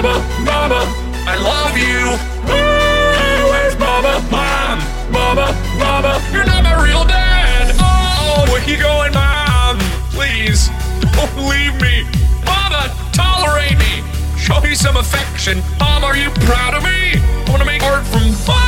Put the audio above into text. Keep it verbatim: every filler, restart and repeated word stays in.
Mama, Mama, I love you. Hey, where's Mama, Mom, Mama, Mama, you're not my real dad. Oh, where you going, Mom? Please, don't leave me. Mama, tolerate me. Show me some affection. Mom, are you proud of me? I want to make art from fun.